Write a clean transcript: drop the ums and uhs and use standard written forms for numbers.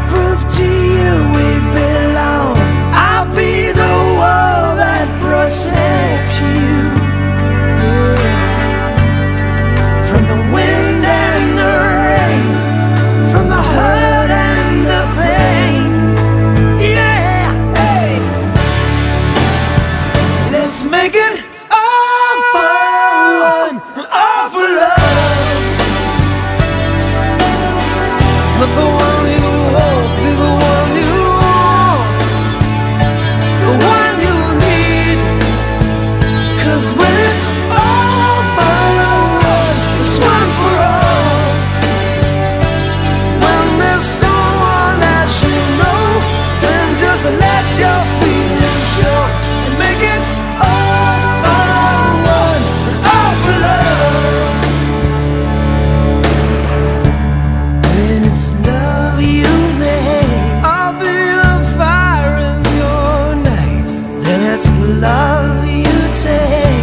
prove to you we belong. I'll be the wall that protects you from the wind and the rain, from the hurt and the pain. Yeah, hey. Let's make it all for one, all for love. Let the one you hold be the one you want, the one you need. 'Cause when it's all for one, it's one for all. When there's someone that you know, then just let your feelings show and make it all for one and all for love. When it's love you make, I'll be the fire in your night. Then it's love you take.